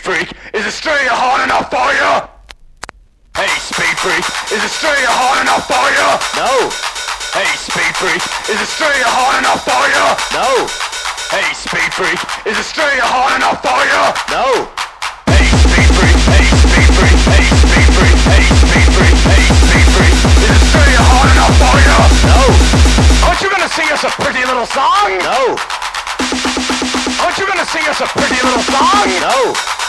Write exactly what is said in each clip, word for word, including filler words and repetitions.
freak, is Australia hard enough for you? Hey, speed freak, is Australia hard enough for you? No. Hey, speed freak, is Australia hard enough for you? No. Hey, speed freak, is Australia hard enough for you? No. Hey, speed freak, hey, speed freak, hey, speed freak, hey, speed freak, hey, speed freak, is Australia hard enough for you? No. Aren't you gonna sing us a pretty little song? No. Aren't you gonna sing us a pretty little song? No.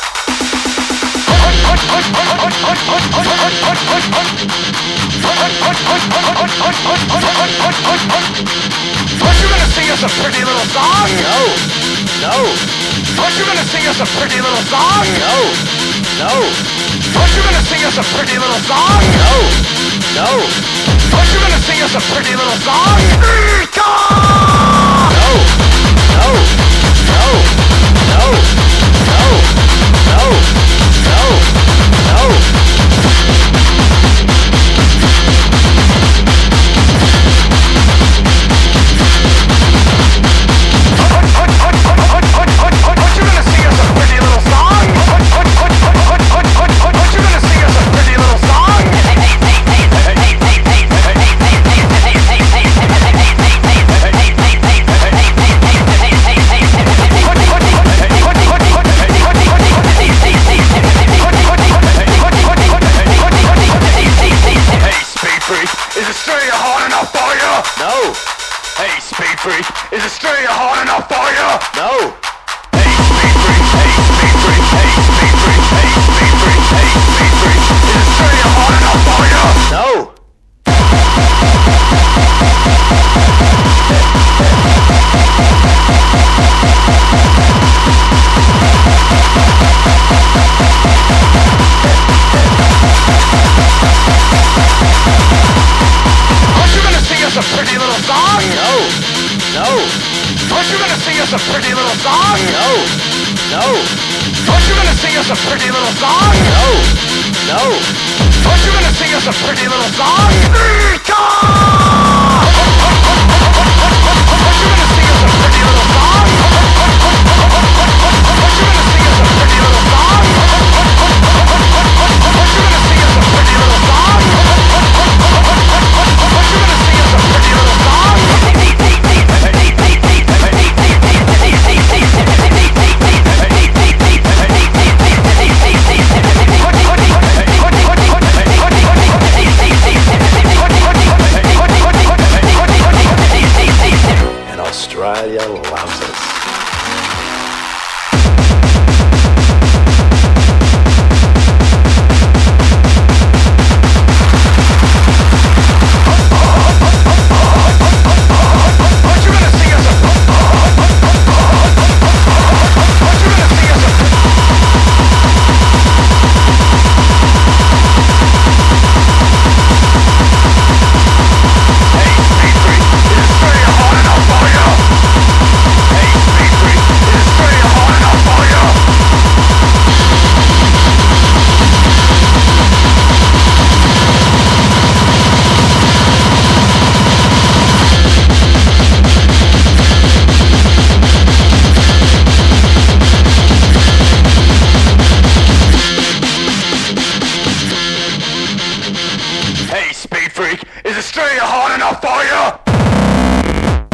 Aren't you gonna sing us a pretty little song? No. No. Aren't you gonna sing us a pretty little song? No. No. Aren't you gonna sing us a pretty little song? No. No. Aren't you gonna sing us a pretty little song? No. No. No. No. No. No. No. No. Aren't you gonna sing us a pretty little song? Aren't you gonna sing us a pretty little song? Hey, speed freak, is Australia hard enough for you? No. Hey, speed freak, is Australia hard enough for you? No. Hey, speed freak, hey, speed freak, hey, speed freak, hey, speed freak, hey, speed freak, is Australia hard enough for you? No. Aren't you gonna sing us a pretty little song? No. No. Aren't you gonna sing us a pretty little song? No. No. Aren't you gonna sing us a pretty little song? No. No. Aren't you gonna sing us a pretty little song?